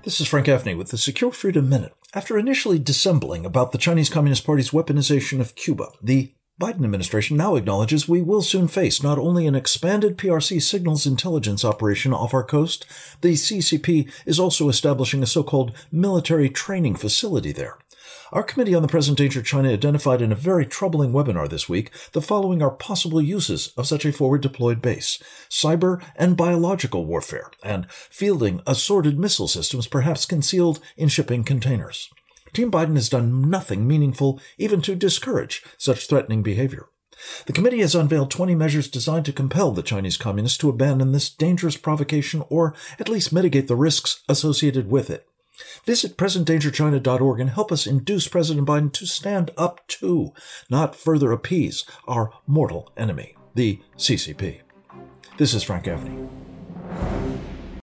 This is Frank Gaffney with the Secure Freedom Minute. After initially dissembling about the Chinese Communist Party's weaponization of Cuba, the Biden administration now acknowledges we will soon face not only an expanded PRC signals intelligence operation off our coast, the CCP is also establishing a so-called military training facility there. Our Committee on the Present Danger China identified in a very troubling webinar this week the following are possible uses of such a forward-deployed base: cyber and biological warfare, and fielding assorted missile systems perhaps concealed in shipping containers. Team Biden has done nothing meaningful even to discourage such threatening behavior. The committee has unveiled 20 measures designed to compel the Chinese Communists to abandon this dangerous provocation or at least mitigate the risks associated with it. Visit PresentDangerChina.org and help us induce President Biden to stand up to, not further appease, our mortal enemy, the CCP. This is Frank Gaffney.